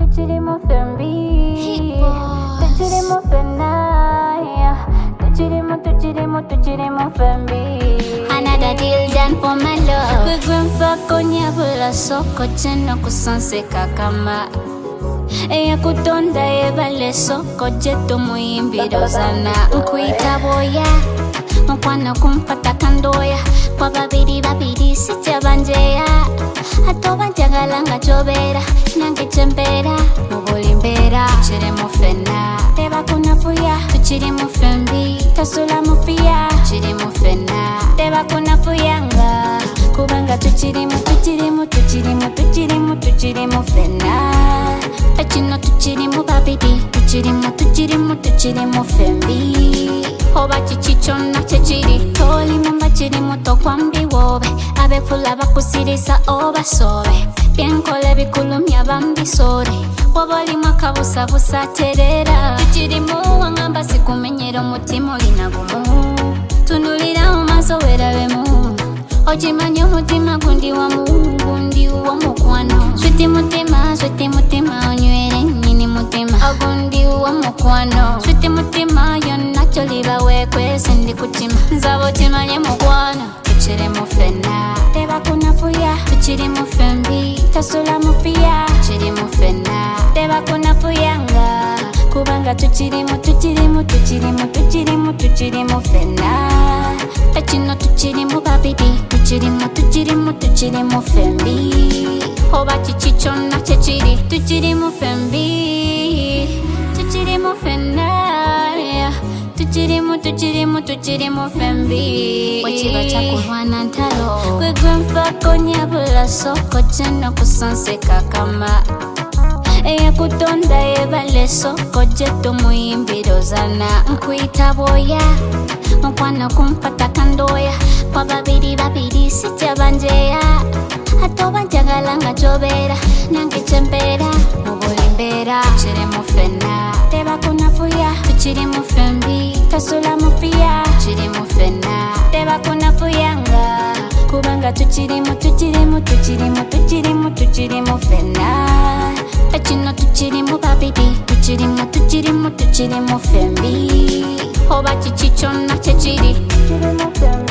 Tuchirimo fembi, tuchirimo fenaya, tuchirimo fembi. Another deal done for my love. We going for konya bula soko cheno kusanse kakama. Eya kutonda evale soko jeto muimbiro zana. Nkuita boya, mkwana kumpata kandoya. Kwa babiri sitya banjeya. Ato banjagalanga chobera, nange chembera, mubolimbera. Tuchirimo fena, teba kunafuya. Tuchirimo fembi, tasula mufia. Tuchirimo fena, teba kunafuyanga. Kubanga tuchirimo fena. Echino tuchirimo babidi, tuchirimo fembi. Oba chichichona chechiri, toli mumba chirimo tokwambi wobe. Abe fula bakusirisa oba sobe. Bienkole bikulumya bambi sore. Wabali makabusa busa terera. Tuchirimo wangamba sikumenyero mutima olinagumu. Tunulira umaso werabemu. Ojimanyo mutima gundi wa Mungu, gundi wa mukwano. Switi mutima onywere nyini mutima. Ogundi wa mukwano. Switi mutima yonna choliba wekwe sendi kutima. Nzabo timanye mukwano. Tuchirimo fena, teba kunafuya. Tuchirimo fembi, tasula mufia. Tuchirimo fena, teba kunafuyanga. Kubanga tuchirimo fena. Echino tuchirimo babidi, tuchirimo fembi. Oba chichichona chechiri, tuchirimo fembi. Tuchirimo fena, yeah. Tuchirimo fembi. Wachiba chakurwana ntalo. Kwe gwemfa konya bula soko cheno kusanse kakama. Eya kutonda evale soko jeto muimbiro zana. Nkuita boya, mkwana kumpata kandoya. Kwa babiri sitya banjeya. Ato banjagalanga chobera, nange chembera, mubolimbera. Tuchirimo fena, teba kunafuya. Tuchirimo fembi, tasula mufia. Tuchirimo fena, teba kunafuyanga. Kubanga tuchirimo fena. Echino tuchirimo babidi, tuchirimo fembi. Oba chichichona chechiri, tuchirimo fembi.